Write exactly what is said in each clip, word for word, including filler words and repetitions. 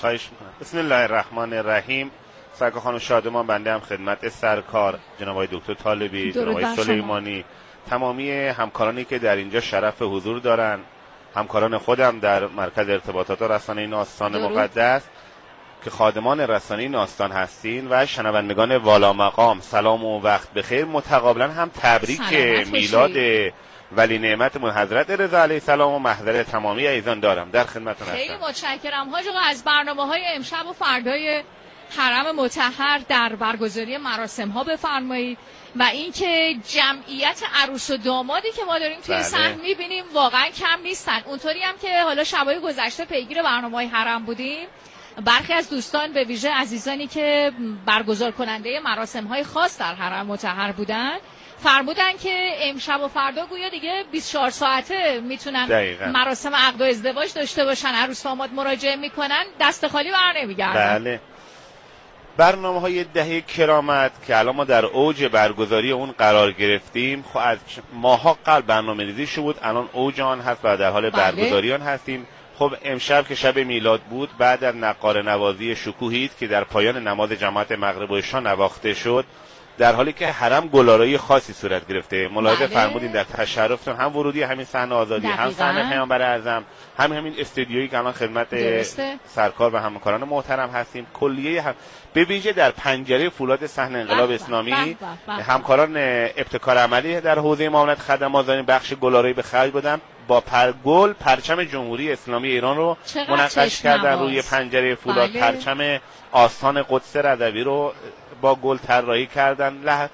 خواهش میکنم. بسم الله الرحمن الرحیم. سرکار خانم شادمان، بنده هم خدمت سرکار جناب آقای دکتر طالبی، جناب آقای سلیمانی، تمامی همکارانی که در اینجا شرف حضور دارن، همکاران خودم در مرکز ارتباطات و رسانه این آستان مقدس که خادمان رسانه این آستان هستین و شنوندگان والا مقام، سلام و وقت بخیر. متقابلا هم تبریک میلاد ولی نعمت حضرت رضا علیه السلام و محضر تمامی عزیزان دارم. در خدمتتون هستم. خیلی متشکرم حاج آقا از برنامه‌های امشب و فردای حرم مطهر در برگزاری مراسم ها بفرمایید و اینکه جمعیت عروس و دامادی که ما داریم توی صحن می‌بینیم واقعا کم نیستن. اونطوری هم که حالا شبای گذشته پیگیر برنامه‌های حرم بودیم، برخی از دوستان به ویژه عزیزانی که برگزار کننده مراسم های خاص در حرم مطهر بودن فرمودن که امشب و فردا گویا دیگه بیست و چهار ساعته میتونن دقیقا مراسم عقد و ازدواج داشته باشن، عروس داماد مراجعه میکنن، دست خالی بر نمیگردن. بله. برنامه های دهه کرامت که الان ما در اوج برگزاری اون قرار گرفتیم، خب از ماها قبل برنامه ریزی شد بود، الان اوج آن هست و در حال بله. برگزاری آن هستیم. خب امشب که شب میلاد بود، بعد از نقاره نوازی شکوهید که در پایان نماز جماعت مغرب و عشا نواخته شد، در حالی که حرم گلارایی خاصی صورت گرفته. ملاحظه بله. فرمودین در تشرفتون هم ورودی همین صحنه آزادی، هم صحنه پیامبر اعظم، هم همین استودیویی که الان خدمت درسته. سرکار و همکاران محترم هستیم، کلیه هم به ویژه در پنجره فولاد صحنه انقلاب بح اسلامی بح بح بح. همکاران ابتکار عملی در حوزه معاونت خدمات دارین بخش گلارایی به خرج بدن، با پرگل پرچم جمهوری اسلامی ایران رو منقش کردن روی پنجره فولاد. بله. پرچم آستان قدس رضوی رو با گل طراحی کردن، له...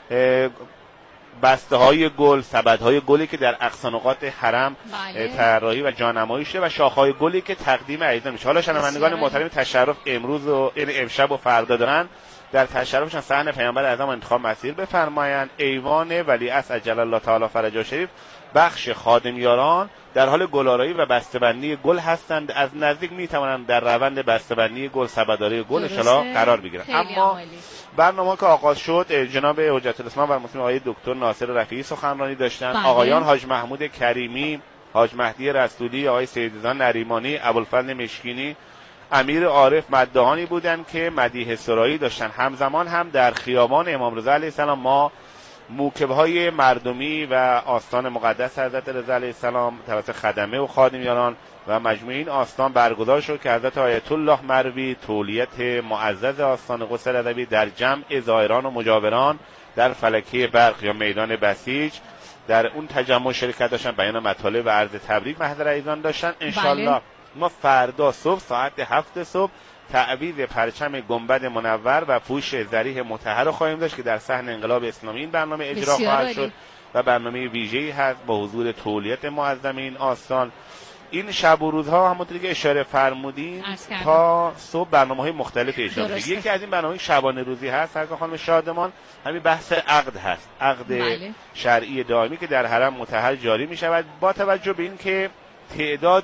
بسته های گل، سبد های گلی که در اقصا نقاط حرم بله. طراحی و جانمایی شده و شاخه های گلی که تقدیم عزیزان میشه. حالا شنوندگان محترم تشرف امروز و امشب و فردا دارن، در تشرفشان صحن پیامبر اعظم انتخاب مسیر بفرمایند. ایوان ولیعصر عجل الله تعالی فرجه شریف، بخش خادمیاران در حال گلارایی و بسته‌بندی گل هستند. از نزدیک میتوانند در روند بسته‌بندی گل، سبداری گل ان شاءالله قرار بگیرند. اما برنامه که آغاز شد، جناب حجت الاسلام و المسلمین آقای دکتر ناصر رفیعی سخنرانی داشتند. بله. آقایان حاج محمود کریمی، حاج مهدی رسولی، آقای سیدزان نریمانی، ابوالفضل مشکینی، امیر عارف مدهانی بودند که مدیح سرایی داشتن. همزمان هم در خیابان امام رضا علیه السلام ما موکب‌های مردمی و آستان مقدس حضرت رضا علیه السلام توسط خدمه و خادمیان و مجموعه این آستان برگزار شد که حضرت آیت الله مروی تولیت معزز آستان قدس رضوی در جمع زائران و مجاوران در فلکه برق یا میدان بسیج در اون تجمع شرکت داشتن، بیان مطالب و عرض تبریک محضر عزیزان داشتن. انشالله بله. ما فردا صبح ساعت هفت صبح تعویض پرچم گنبد منور و پوش ذریح مطهر رو خواهیم داشت که در صحن انقلاب اسلامی این برنامه اجرا خواهد شد و برنامه ویژه‌ای هست با حضور تولیت معظم این آستان. این شب و روزها همونطوری که اشاره فرمودین تا صبح برنامه‌های مختلفی اجرا میشه. یکی از این برنامه‌های شبانه روزی هست سرکار خانم شادمان، همین بحث عقد هست، عقد بله. شرعی دائمی که در حرم مطهر جاری می‌شود با توجه به اینکه تعداد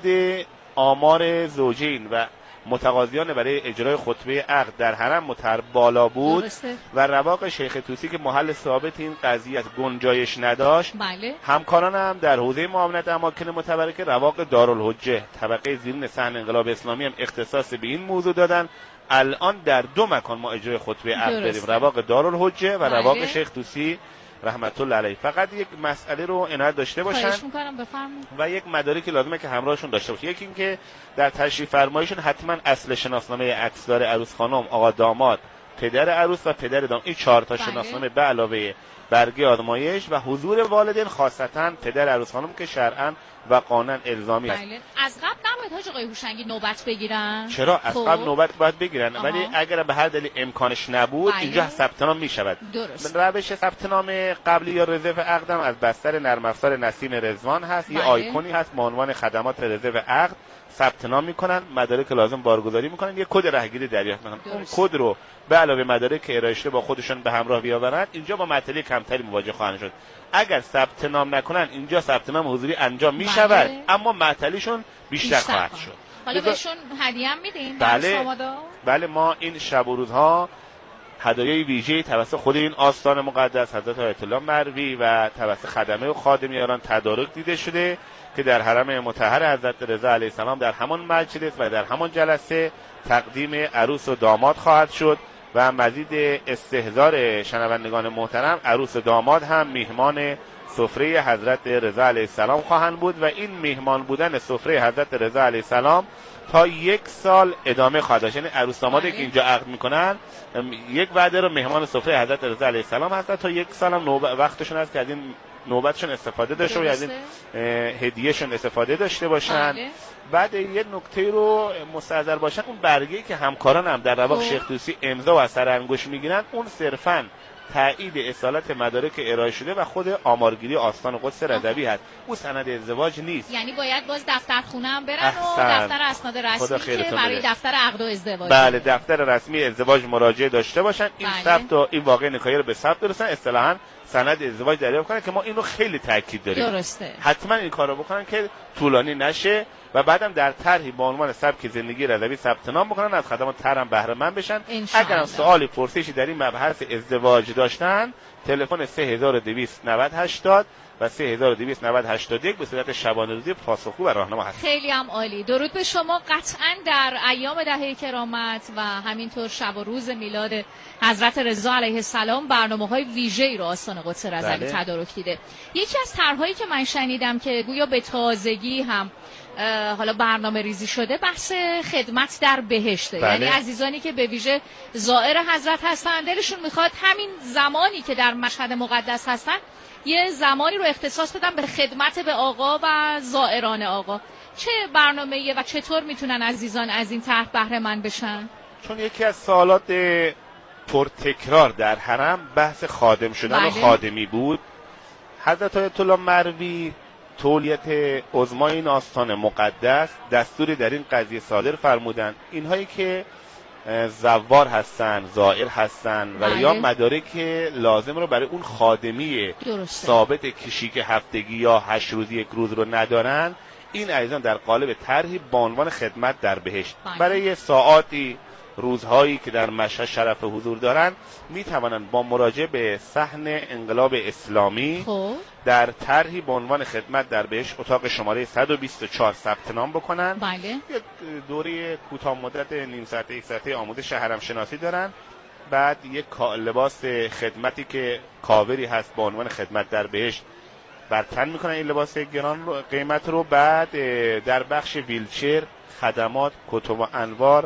آمار زوجین و متقاضیان برای اجرای خطبه عقد در حرم مطهر بالا بود درسته. و رواق شیخ طوسی که محل ثابت این قضیه از گنجایش نداشت، بله. همکاران هم در حوزه معاونت اماکن متبرکه رواق دارالحجه طبقه زیرین صحن انقلاب اسلامی هم اختصاص به این موضوع دادن. الان در دو مکان ما اجرای خطبه عقد داریم، رواق دارالحجه و بله. رواق شیخ طوسی رحمت الله علیه. فقط یک مسئله رو عنایت داشته باشن و یک مدارکی لازمه که همراهشون داشته باشه. یکی این که در تشریف فرمایشون حتما اصل شناسنامه عکسدار عروس خانم، آقا داماد، پدر عروس و پدر داماد، این چهار تا شناسنامه به علاوه برگه آزمایش و حضور والدین، خاصتا پدر عروس خانم که شرعاً و قانون الزامی است. بله. از قبل نباید حاج آقای هوشنگی نوبت بگیرن؟ چرا از قبل نوبت باید بگیرن، آها. ولی اگر به هر دلیل امکانش نبود بله. اینجا ثبت نام میشود. روش ثبت نام قبلی یا رزرو عقدم از بستر نرم افزار نسیم رضوان هست. بله. یه آیکونی هست با عنوان خدمات رزرو عقد، ثبت نام میکنن، مدارک لازم بارگذاری میکنن، یه کد رهگیری دریافت میکنن. اون کد رو به علاوه مدارک ارائه شده با خودشون به همراه بیاورن، اینجا با مطلب کمتری مواجه خواهند شد. اگر ثبت نام نکنن اینجا ثبت نام حضوری انجام میشود بله. اما معطلیشون بیشتر, بیشتر خواهد شد. حالا بهشون هدیه هم میدین؟ بله بله ما این شب و روزها هدایای ویژه‌ای توسط خود این آستان مقدس حضرت آیت الله مروی و توسط خدمه و خادمیان تدارک دیده شده که در حرم مطهر حضرت رضا علیه السلام در همان مجلس و در همان جلسه تقدیم عروس و داماد خواهد شد و مزید استحضار شنوندگان محترم، عروس و داماد هم میهمان سفره حضرت رضا علیه السلام خواهند بود و این میهمان بودن سفره حضرت رضا علیه السلام تا یک سال ادامه خواهد داشت. یعنی عروس دامادی که اینجا عقد میکنن یک وعده رو مهمان سفره حضرت رضا علیه السلام هستن، تا یک سال هم نوبت وقتشون هست که از این نوبتشون استفاده داشته و از این هدیهشون استفاده داشته باشن. بله. بعد یه نکته رو مستحضر باشن، اون برگه‌ای که همکاران هم در رواق شیخ طوسی امضا و از سر انگشت میگیرن، اون صرفاً تایید اصالت مدارک ارائه شده و خود آمارگیری آستان قدس رضوی هست، اون سند ازدواج نیست. یعنی باید باز دفتر خونه هم برن و دفتر اسناد رسمی که برای دفتر عقد و ازدواج، بله، دفتر رسمی ازدواج مراجعه داشته باشن. این بله. ثبت و این واقع نکاح رو به ثبت برسن، اصطلاحاً سند ازدواج دریافت کنن که ما اینو خیلی تاکید داریم. درسته. حتما این کارو بکنن که طولانی نشه و بعدم در طرحی با عنوان سبک زندگی رضوی ثبت نام بکنن، از خدمات طرح هم بهره مند بشن. اگر سوالی پرسشی در این مبحث ازدواج داشتن، تلفن سه هزار و دویست و نود هشتاد و سه هزار و دویست و نود هشتاد و یک به صورت شبانه روزی پاسخگو و راهنما هست. خیلی هم عالی. درود به شما. قطعاً در ایام دهه کرامت و همینطور شب و روز میلاد حضرت رضا علیه السلام برنامه‌های ویژه‌ای رو آستان قدس رضوی بله. تدارک دیده. یکی از طرح‌هایی که من شنیدم که گویا به تازگی هم حالا برنامه ریزی شده، بحث خدمت در بهشته. بله. یعنی عزیزانی که به ویژه زائر حضرت هستن، دلشون میخواد همین زمانی که در مشهد مقدس هستن یه زمانی رو اختصاص بدن به خدمت به آقا و زائران آقا. چه برنامه‌ایه و چطور میتونن عزیزان از این طرح بهره مند بشن؟ چون یکی از سوالات پرتکرار در حرم بحث خادم شدن بله. و خادمی بود. حضرت آیت الله مروی تولیت عظمای این آستان مقدس دستوری در این قضیه صادر فرمودند، اینهایی که زوار هستن، زائر هستن و بله. یا مدارک لازم رو برای اون خادمی درسته. ثابت کشیک هفتگی یا هشت روزی یک روز رو ندارن، این عزیزان در قالب طرحی با عنوان خدمت در بهشت بله. برای ساعاتی روزهایی که در مشهد شرف حضور دارن می توانند با مراجعه به صحن انقلاب اسلامی خوب. در طرحی به عنوان خدمت در بهشت اتاق شماره صد و بیست و چهار ثبت نام بکنن. بله. یک دوره کوتاه مدت نیم ساعته یک ساعته آموزش حرم شناسی دارن، بعد یک لباس خدمتی که کاوری هست با عنوان خدمت در بهشت بر تن میکنن این لباس گران رو قیمت رو. بعد در بخش ویلچر، خدمات، کتب و انوار،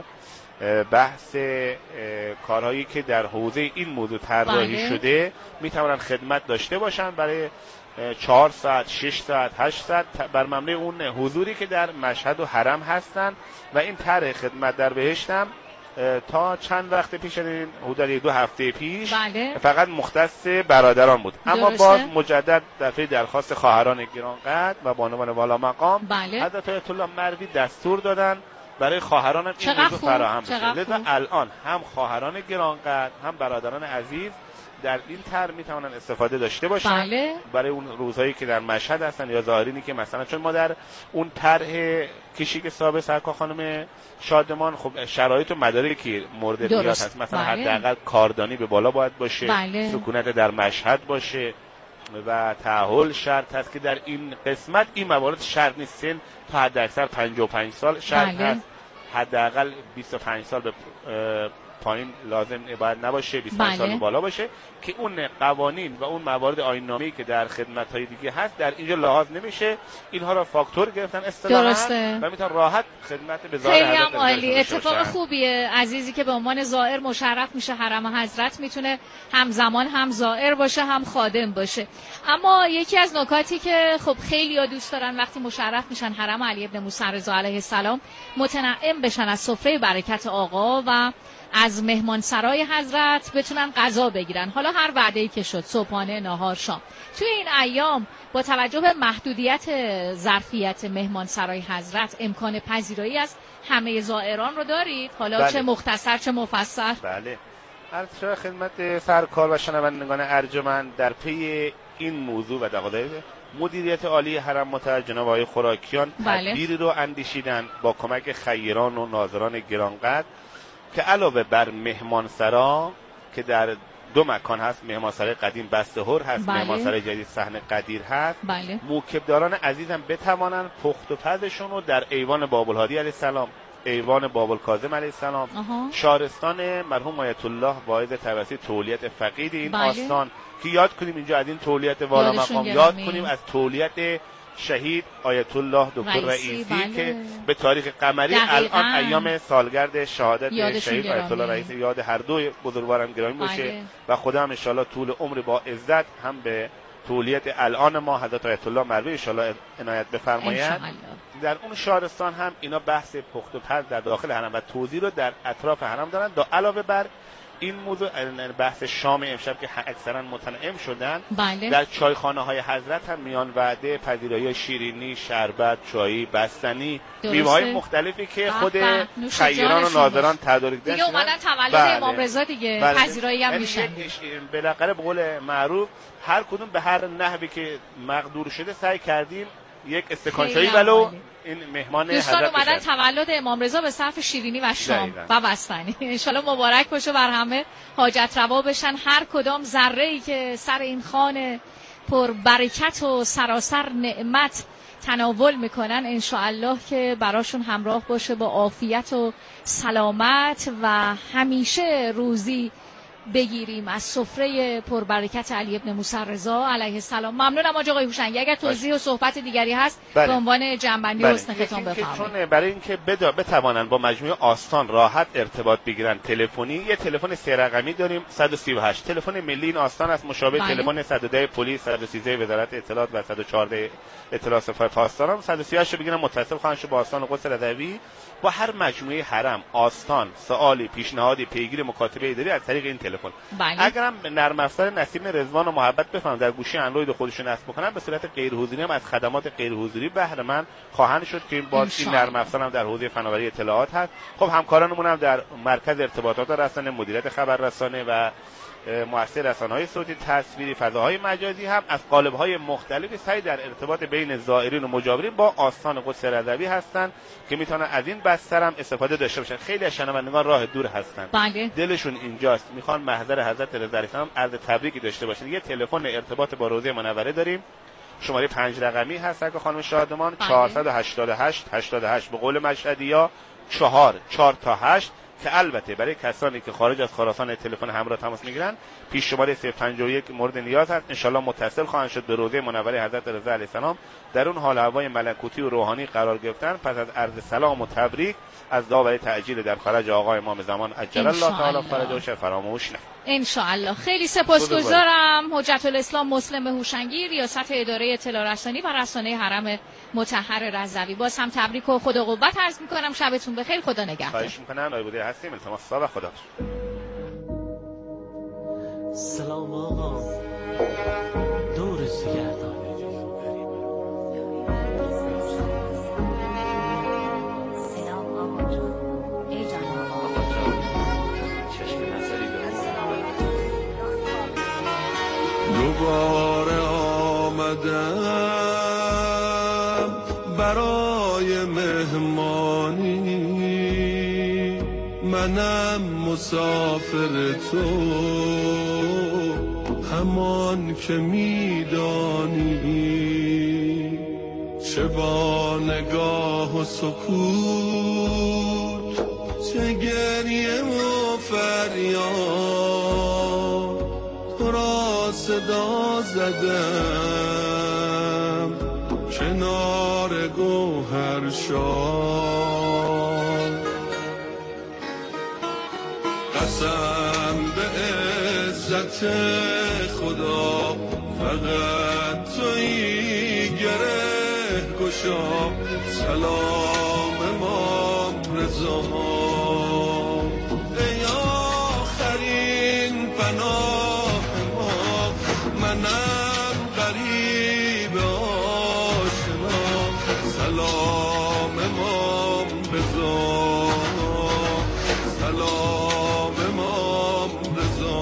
بحث کارهایی که در حوزه این موضوع طراحی بله. شده میتونن خدمت داشته باشن برای چهار ساعت، شش ساعت، هشت ساعت بر مبنای اون حضوری که در مشهد و حرم هستن. و این طرح خدمت در بهشت هم تا چند وقت پیش، حدود دو هفته پیش بله. فقط مختص برادران بود. اما درسته. باز مجدد دفعه درخواست خواهران گرانقدر و بانوان والا مقام بله. حضرت آیت الله مروی دستور دادن برای خواهرانم این موضوع فراهم بشه. لذا الان هم خواهران گرانقدر هم برادران عزیز در این طرح میتونن استفاده داشته باشن بله. برای اون روزهایی که در مشهد هستن یا ظاهرینی که مثلا، چون ما در اون طرح کشیک صاحب سرکار خانم شادمان خب شرایط و مدارکی مورد نیاز هست، مثلا بله. حداقل کاردانی به بالا باید باشه بله. سکونت در مشهد باشه و تعهل شرط هست که در این قسمت این موارد شرط نیست. سن تا حد اکثر پنجاه و پنج سال شرط بله. هست، حداقل بیست و پنج سال به پایین لازم باید نباشه، بیست و پنج بله. سال بالا باشه، که اون قوانین و اون موارد آیین‌نامه‌ای که در خدمت‌های دیگه هست در اینجا لحاظ نمیشه. اینها را فاکتور گرفتن اصطلاحاً و میتونن راحت خدمت به زائر حضرت. خیلی هم عالی. اتفاق خوبیه. عزیزی که به عنوان زائر مشرف میشه حرم حضرت میتونه همزمان هم زائر باشه هم خادم باشه. اما یکی از نکاتی که خب خیلی‌ها دوست دارن وقتی مشرف میشن حرم علی ابن موسی رضا علیه السلام متنعم بشن از سفره برکت آقا و از مهمانسرای حضرت بتونن غذا بگیرن، حالا هر وعده‌ای که شد، صبحانه، نهار، شام. توی این ایام با توجه به محدودیت ظرفیت مهمانسرای حضرت امکان پذیرایی از همه زائران رو دارید؟ حالا بله. چه مختصر چه مفصل؟ بله. عرض خدمت سرکار و شنوندگان ارجمند در پی این موضوع و دقایق مدیریت عالی حرم مطهر جناب آقای خوراکیان بله. تدبیری رو اندیشیدن با کمک خیران و ناظران گرانقدر که علاوه بر مهمانسرا که در دو مکان هست، مهمانسرای قدیم بسته‌هر هست، بله. مهمانسرای جدید صحن قدیر هست، بله. موکبداران عزیزم بتوانن پخت و پزشون رو در ایوان باب‌الهادی علیه السلام، ایوان باب الکاظم علیه السلام، شارستان مرحوم آیت الله واعظ طبسی تولیت فقید این بله. آستان که یاد کنیم اینجا از این تولیت والا مقام، یاد کنیم از تولیت شهید آیت الله دکتر رئیسی بله. که به تاریخ قمری الان ایام سالگرد شهادت شهید آیت الله رئیسی، یاد هر دو بزرگوارم گرامی باشه بله. و خدا هم ان شاء الله طول عمر با عزت هم به تولیت الان ما حضرت آیت الله مروی ان شاء الله عنایت بفرمایند. در اون شهرستان هم اینا بحث پخت و پز در داخل حرم و توزیع رو در اطراف حرم دارن. دا علاوه بر این موضوع بحث شام امشب که اکثرا متنعم شدن بله. در چایخانه های حضرت هم میان وعده پذیرایی شیرینی، شربت، چایی، بستنی، میوه های مختلفی که خود خیران و ناظران تدارک داشتن دیگه اومدن تولد بله. امام رضا دیگه بله. پذیرایی هم میشن. بالاخره به قول معروف هر کدوم به هر نحوی که مقدور شده سعی کردیم یک استکان چایی ولو این مهمان دوستان اومدن تولد امام رضا به صرف شیرینی و شام و بستنی. ان شاء الله مبارک باشه بر همه، حاجت روا بشن، هر کدام ذره ای که سر این خانه پر برکت و سراسر نعمت تناول میکنن ان شاء الله که براشون همراه باشه با عافیت و سلامت و همیشه روزی بگیریم از سفره پربرکت علی ابن موسی رضا علیه السلام. ممنونم آقای هوشنگی. اگر توضیح و صحبت دیگری هست به عنوان جنبندی و حسن ختام بفرمایید. چون برای اینکه بتوانن با مجموعه آستان راحت ارتباط بگیرن تلفنی، یه تلفن سه رقمی داریم صد و سی و هشت، تلفن ملی این آستان است، مشابه بله. تلفن صد و ده پلیس، صد و سیزده وزارت اطلاعات و صد و چهارده اطلاعات صفات آستان هم صد و سی و هشت رو بگیرن متصل خواهند شد با آستان قدس رضوی. با هر مجموعه حرم، آستان، سوالی، پیشنهادی، پیگیر، مکاتبه اداری از طریق این تلفن. بله. اگرم نرم افزار نسیم رضوان و محبت بفهمن در گوشی اندروید خودشون نصب بکنن، به صورت غیر حضوری هم از خدمات غیر حضوری بهره مند خواهند شد که این باز این نرم افزار هم در حوزه فناوری اطلاعات هست. خب همکارانمون هم در مرکز ارتباطات رسانه، مدیریت خبررسانه و مؤسسه رسانه‌های صوتی تصویری، فضاهای مجازی هم از قالب‌های مختلفی سعی در ارتباط بین زائرین و مجاورین با آستان قدس رضوی هستند که میتونن از این بستر هم استفاده داشته باشن. خیلی از شنوندگان راه دور هستن بله. دلشون اینجاست، میخوان محضر حضرت رضا علیه السلام عرض تبریکی داشته باشن. یه تلفن ارتباط با روضه منوره داریم، شماره پنج رقمی هست که خانم شادمان بله. چهارصد و هشتاد و هشت هشتاد و هشت به قول مشهدی‌ها چهار چهار تا هشت که البته برای کسانی که خارج از خراسان تلفن همراه تماس میگیرن پیش شماره صفر پنجاه و یک مورد نیاز هست. ان شاء الله متصل خواهند شد به روضه منوره حضرت رضا علیه السلام. در اون حال هوای ملکوتی و روحانی قرار گرفتن. پس از عرض سلام و تبریک از دعا برای تعجیل در فرج آقا امام زمان عجل الله تعالی فرجه فراموش نه ان شاء الله. خیلی سپاسگزارم حجت الاسلام مسلم هوشنگی، ریاست اداره اطلاع رسانی و رسانه حرم مطهر رضوی. باز هم تبریک و خدا قوت عرض می‌کنم. شبتون بخیر، خدا نگهدار. خواهش می‌کنم. آیبوده هستیم. التماس و خدا. سلام آقا، دور سگردان دوباره آمدم برای مهمانی، منم مسافر تو همان که میدانی، چه با نگاه و سکوت، چه گریه و فریاد تو را صدا زدم کنار گوهر شاد. قسم به عزت خدا فقط تویی گره گشا. سلام امام رضا ای آخرین پناه ما، منم غریب آشنا. سلام امام رضا، سلام امام رضا.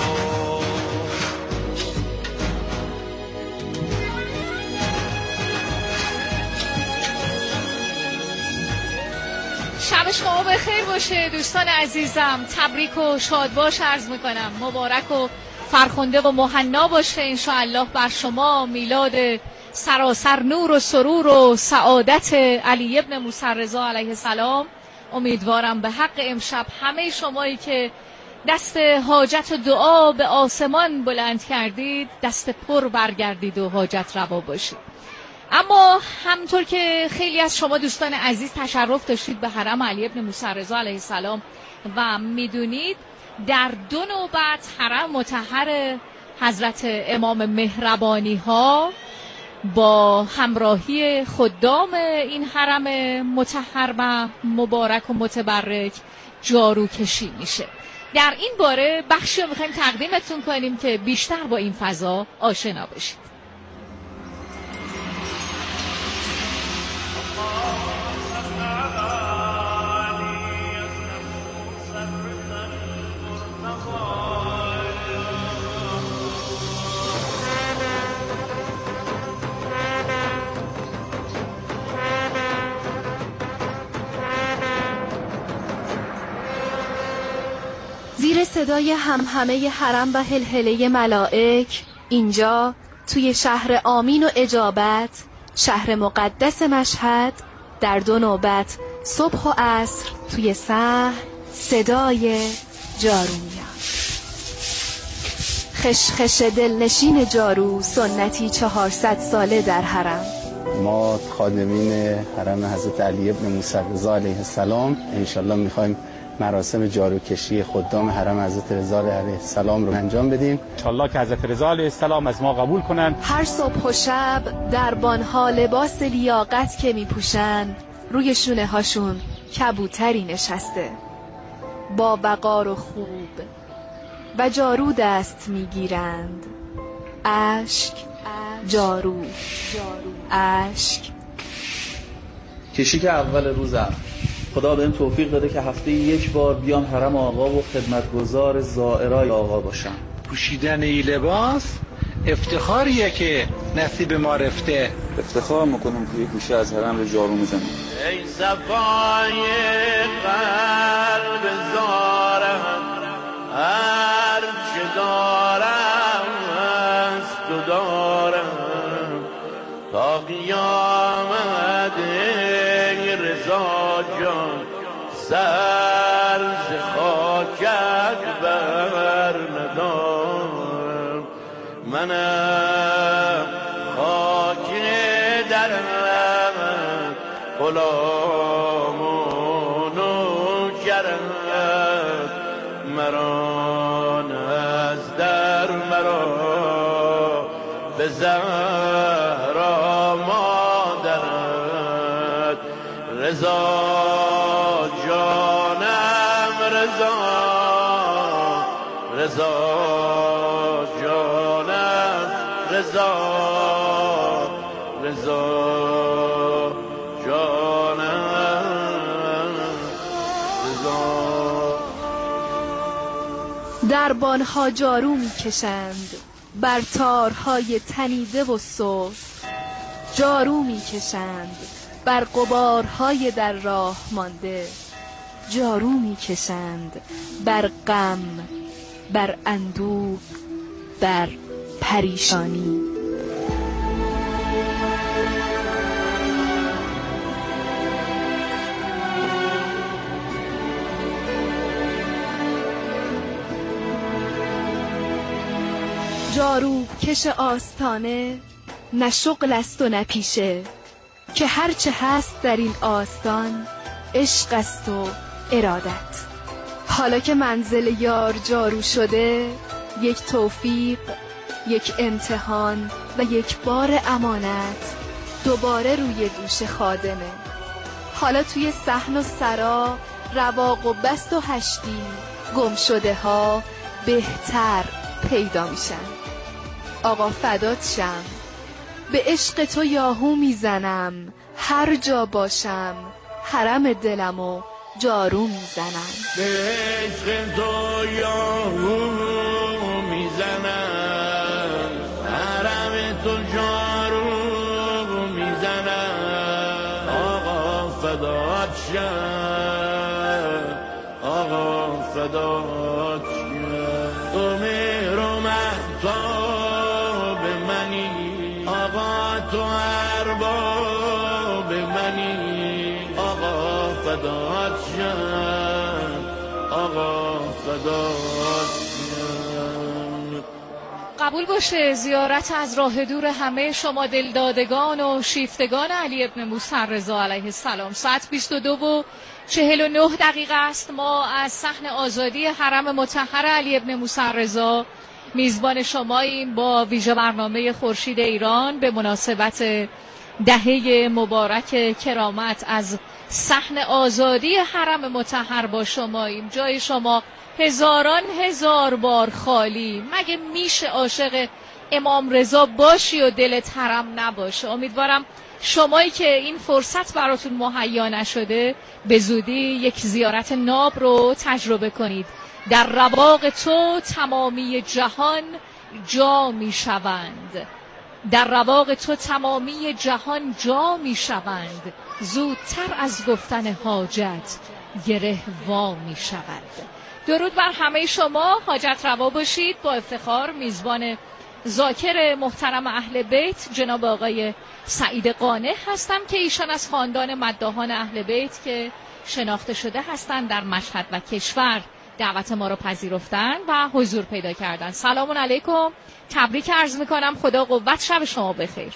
شب شما بخیر باشه دوستان عزیزم. تبریک و شادباش عرض میکنم. مبارک و فرخنده و مهنا باشه ان شاء الله بر شما میلاد سراسر نور و سرور و سعادت علی ابن موسی رضا علیه السلام. امیدوارم به حق امشب همه شمایی که دست حاجت و دعا به آسمان بلند کردید دست پر برگردید و حاجت روا باشید. اما همطور که خیلی از شما دوستان عزیز تشرف داشتید به حرم علی ابن موسی رضا علیه السلام و میدونید در دو نوبت حرم مطهر حضرت امام مهربانی ها با همراهی خدام این حرم مطهر و مبارک و متبرک جارو کشی میشه. در این باره بخشی رو میخوایم تقدیمتون کنیم که بیشتر با این فضا آشنا بشید. زیر صدای همهمه حرم و هلهله ملائک اینجا توی شهر آمین و اجابت، شهر مقدس مشهد، در دو نوبت صبح و عصر توی صحن صدای جارو میاد. خشخش دلنشین جارو سنتی چهارصد ساله در حرم. ما خادمین حرم حضرت علی ابن موسی رضا علیه السلام انشالله میخوایم مراسم جاروکشی خدام حرم حضرت رضا علیه السلام رو انجام بدیم. انشالله که حضرت رضا علیه السلام از ما قبول کنن. هر صبح و شب دربانها لباس لیاقت که میپوشن، روی شونه هاشون کبوتری نشسته با وقار و خوب و جارو دست میگیرند. اشک جارو اشک. کشی که اول روزم خدا بهم توفیق داده که هفته یک بار بیام حرم آقا و خدمتگزار زائرای آقا باشم. پوشیدن این لباس افتخاریه که نصیب ما رفته. افتخار میکنم که یک گوشه از حرم رو جارو میزنم. ای صفای قلب زارم هر چه دارم از تو دارم تا قیامت ای رضا جان سر ز خاکت بر ندارم. منم خاک درم غلام و نوکرم مرا از در مرا به زهرا مادرت رضا جانم رضا رضا جانم رضا رضا دربانها جارو میکشند بر تارهای تنیده و سست، جارو میکشند بر غبارهای در راه مانده، جارو میکشند بر غم، بر اندوه، بر پریشانی. جارو کش آستانه نه شغل است و نه پیشه، که هرچه هست در این آستان عشق است و ارادت. حالا که منزل یار جارو شده، یک توفیق، یک امتحان و یک بار امانت دوباره روی دوش خادمه. حالا توی صحن و سرا رواق و بست و هشتی گم شده ها بهتر پیدا میشن. آقا فدات شم، به عشق تو یاهو میزنم، هر جا باشم حرم دلمو جارو میزنم. به عشق تو یاهو میزنم، حرم تو جارو میزنم. آقا فدات شم، آقا فدات شم، تو مهر و مهتاب منی، آقا تو ارباب منی. آقا فدات شم، آقا فدات قبول باشه زیارت از راه دور همه شما دلدادگان و شیفتگان علی ابن موسی رضا علیه السلام. ساعت بیست و دو و چهل و نه دقیقه است. ما از صحن آزادی حرم مطهر علی ابن موسی رضا میزبان شماییم با ویژه برنامه خورشید ایران به مناسبت دهه مبارک کرامت. از صحن آزادی حرم مطهر با شماییم. جای شما هزاران هزار بار خالی. مگه میشه عاشق امام رضا باشی و دلت حرم نباشه؟ امیدوارم شمایی که این فرصت براتون مهیا نشده به زودی یک زیارت ناب رو تجربه کنید. در رواق تو تمامی جهان جا میشوند، در رواق تو تمامی جهان جا میشوند، زودتر از گفتن حاجت گره وا میشود. درود بر همه شما، حاجت روا باشید. با افتخار میزبان ذاکر محترم اهل بیت جناب آقای سعید قانع هستم که ایشان از خاندان مداحان اهل بیت که شناخته شده هستند در مشهد و کشور دعوت ما رو پذیرفتن و حضور پیدا کردن. سلام علیکم، تبریک عرض میکنم، خدا قوت، شب شما بخیر. بسم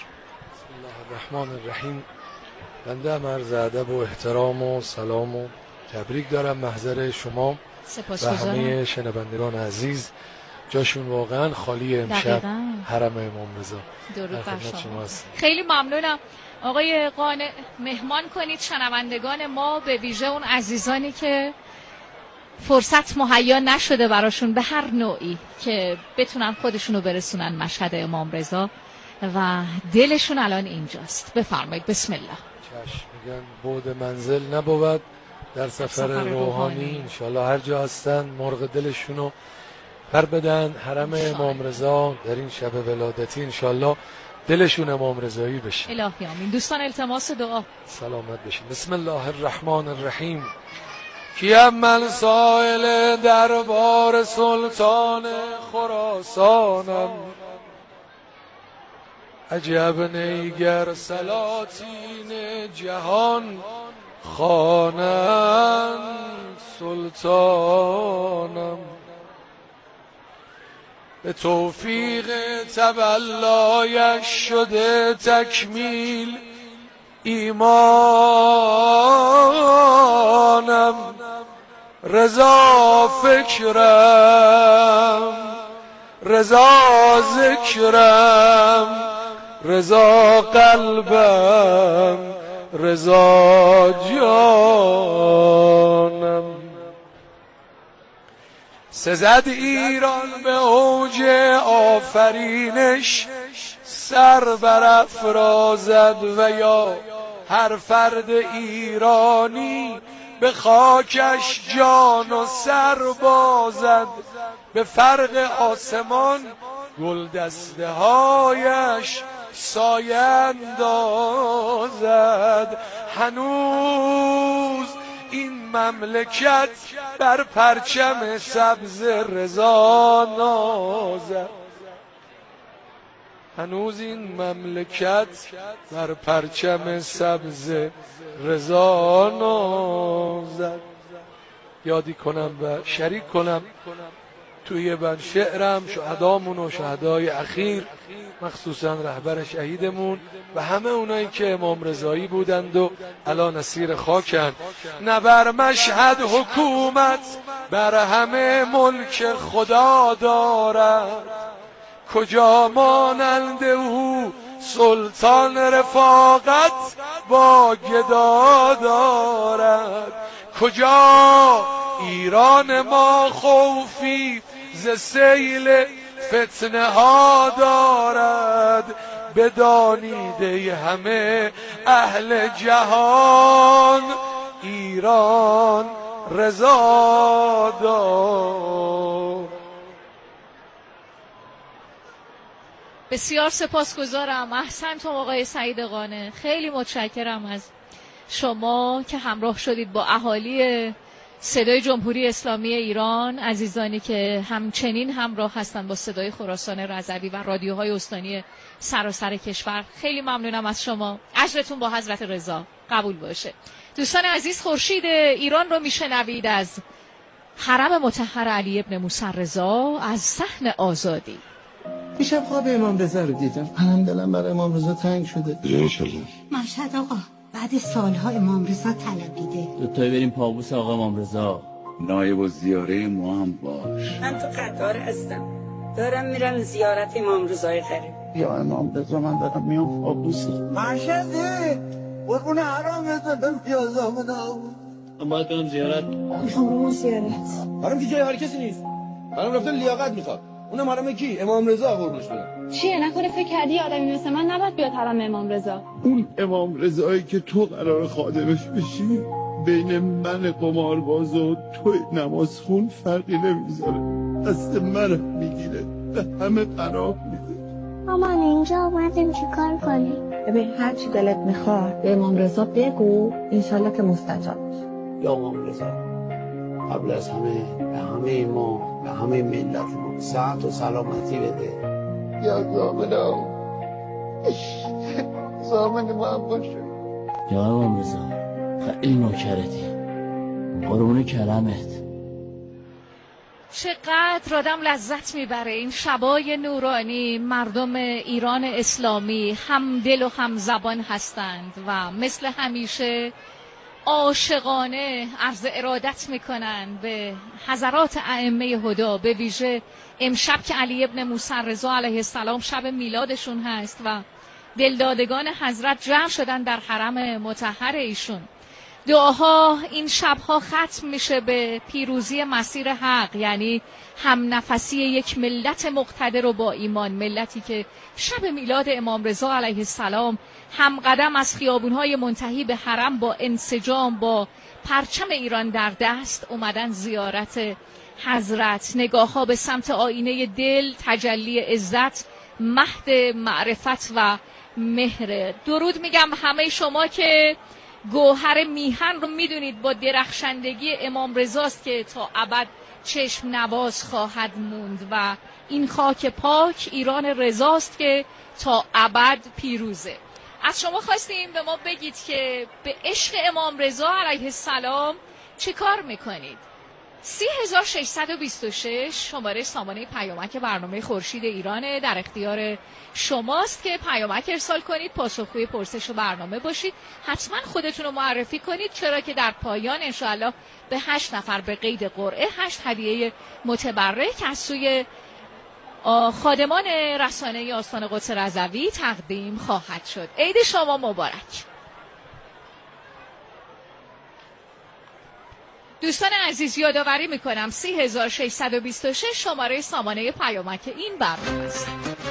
الله الرحمن الرحیم. بنده هم عرض ادب و احترام و سلام و تبریک دارم محضر شما و همه شنوندگان عزیز. جاشون واقعا خالی امشب حرم امام رضا. درود بر شما. خیلی ممنونم آقای قانع. مهمان کنید شنوندگان ما، به ویژه اون عزیزانی که فرصت مهیا نشده براشون به هر نوعی که بتونن خودشونو برسونن مشهد امام رضا و دلشون الان اینجاست. بفرمایید. بسم الله. چشم. میگن بعد منزل نبود در سفر, سفر روحانی, روحانی. انشالله هر جا هستن مرغ دلشونو پر بدن. حرم امام رضا در این شب ولادتی انشالله دلشون امام رضایی بشه. الهی آمین. دوستان التماس دعا. سلامت بشین. بسم الله الرحمن الرحیم. کیم من سائل دربار سلطان خراسانم، عجب نیگر سلاطین جهان خوانند سلطانم. به توفیق تولایش شده تکمیل ایمانم. رضا فکرم، رضا ذکرم، رضا قلبم، رضا جانم. سزد ایران به اوج آفرینش، سر برافرازد و یا هر فرد ایرانی به خاکش جان و سر بازد. به فرق آسمان گل دسته هایش سایه اندازد. هنوز این مملکت بر پرچم سبز رضا نازد. هنوز این مملکت بر پرچم سبز رضا نازد. یادی کنم و شریک کنم توی من شعرم شهدامون و شهدای اخیر، مخصوصا رهبر شهیدمون و همه اونایی که امام رضایی بودند و الان اسیر خاکن. نه بر مشهد حکومت بر همه ملک خدا دارد، کجا مانند او سلطان رفاقت با گدا دارد. کجا ایران ما خوفی ز سیل فتنه ها دارد. بدانیده همه اهل جهان ایران رضا دار. بسیار سپاسگزارم. احسنتم آقای سعید قانع. خیلی متشکرم از شما که همراه شدید با اهالی صدای جمهوری اسلامی ایران، عزیزانی که همچنین همراه هستند با صدای خراسان رضوی و رادیوهای استانی سراسر کشور. خیلی ممنونم از شما. اجرتون با حضرت رضا قبول باشه. دوستان عزیز، خورشید ایران رو میشنوید از حرم مطهر علی ابن موسی رضا از صحن آزادی. دیشب خواب امام رضا رو دیدم. منم دلم برای امام رضا تنگ شده. مشهد آقا بعد سالها امام رضا طلبیده. دوتایی بریم پابوس آقا امام رضا. نایب و زیاره ما هم باش. من تو قطار هستم، دارم میرم زیارت امام رضای غریب. یا امام رضا من دارم میام پابوس. مشهده قربون حرام رضا بم پیازامون من باید برم زیارت. میخوام برم زیارت. حرام که جای هر کسی نیست. حرام رفتن لیاقت میخواد. اونم حرام کی؟ امام رضا قربونش برم. چیه نکنه فکر کردی آدمی مثل من نباید بیاد حرم امام رضا؟ اون امام رضایی که تو قرار خادمش بشی بین من قمارباز و تو نمازخون فرقی نمیذاره. دست من میگیره به همه قرار میده. مامان اینجا اومدیم چیکار کنیم؟ ببین هر چی دلت میخواد به امام رضا بگو، انشالله که مستجاب میشه. یا امام رضا قبل از همه به همه ما، به همه ملت ما صحت و سلامتی بده. یا زامنه زامن من باشه. یا امام رضا خیلی نوکرتی، قربون کرمت. چقدر آدم لذت میبره این شبای نورانی. مردم ایران اسلامی هم دل و هم زبان هستند و مثل همیشه عاشقانه عرض ارادت میکنن به حضرات ائمه هدا، به ویژه امشب که علی ابن موسی رضا علیه السلام شب میلادشون هست و دلدادگان حضرت جمع شدن در حرم مطهر ایشون. دعاها این شبها ختم میشه به پیروزی مسیر حق، یعنی هم نفسی یک ملت مقتدر و با ایمان، ملتی که شب میلاد امام رضا علیه السلام هم قدم از خیابونهای منتهی به حرم با انسجام با پرچم ایران در دست اومدن زیارت حضرت. نگاه ها به سمت آینه دل، تجلی عزت، مهد معرفت و مهر. درود میگم همه شما که گوهر میهن رو میدونید با درخشندگی امام رضاست که تا ابد چشم نواز خواهد موند و این خاک پاک ایران رضاست که تا ابد پیروزه. از شما خواستیم به ما بگید که به عشق امام رضا علیه السلام چه کار میکنید؟ سی هزار و ششصد و بیست و شش شماره سامانه پیامک برنامه خورشید ایرانه، در اختیار شماست که پیامک ارسال کنید، پاسخگوی پرسش و برنامه باشید. حتما خودتون رو معرفی کنید، چرا که در پایان انشاءالله به هشت نفر به قید قرعه هشت هدیه متبرک از سوی خادمان رسانه آستان قدس رضوی تقدیم خواهد شد. عید شما مبارک. دوستان عزیز یادآوری میکنم سی هزار و ششصد و بیست و شش شماره سامانه پیامک این برنامه است.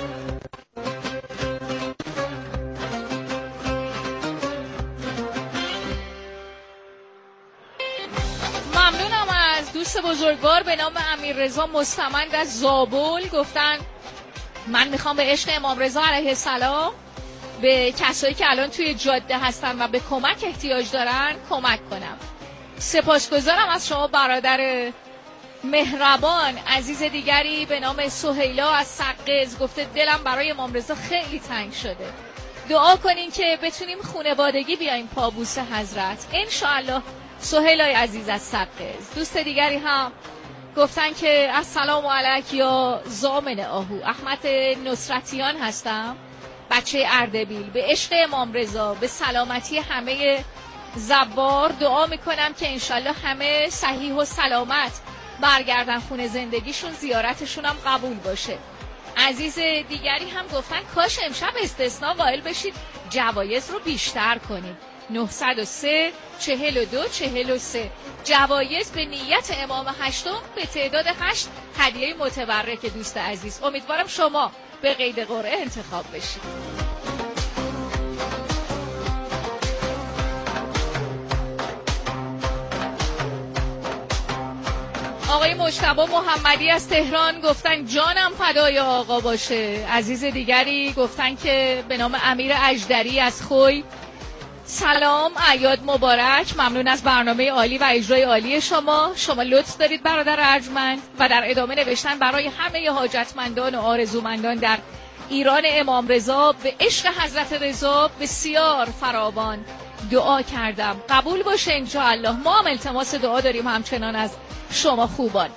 ممنونم از دوست بزرگوار به نام امیررضا مستمند از زابل. گفتن من میخوام به عشق امام رضا علیه السلام به کسایی که الان توی جاده هستن و به کمک احتیاج دارن کمک کنم. سپاسگزارم از شما برادر مهربان. عزیز دیگری به نام سهیلا از سقز گفته دلم برای امام رضا خیلی تنگ شده، دعا کنین که بتونیم خانوادگی بیایم پابوس حضرت انشاءالله. سهیلای عزیز از سقز. دوست دیگری هم گفتن که السلام علیک یا زامن آهو، احمد نصرتیان هستم، بچه اردبیل. به عشق امام رضا، به سلامتی همه زوار دعا میکنم که انشالله همه صحیح و سلامت برگردن خونه زندگیشون، زیارتشون هم قبول باشه. عزیز دیگری هم گفتن کاش امشب استثناء قائل بشید، جوایز رو بیشتر کنید. نهصد و سه چهل و دو چهل و سه جوایز به نیت امام هشتم به تعداد هشت هدیه متبرک. دوست عزیز امیدوارم شما به قید قرعه انتخاب بشید. آقای مجتبی محمدی از تهران گفتن جانم فدای آقا باشه. عزیز دیگری گفتن که به نام امیر اژدری از خوی سلام، اعیاد مبارک، ممنون از برنامه عالی و اجرای عالی شما. شما لطف دارید برادر ارجمند. و در ادامه نوشتن برای همه حاجتمندان و آرزومندان در ایران امام رضا به عشق حضرت رضا بسیار فراوان دعا کردم، قبول باشه انشاءالله. ما هم التماس دعا داریم همچنان از شما خوبان.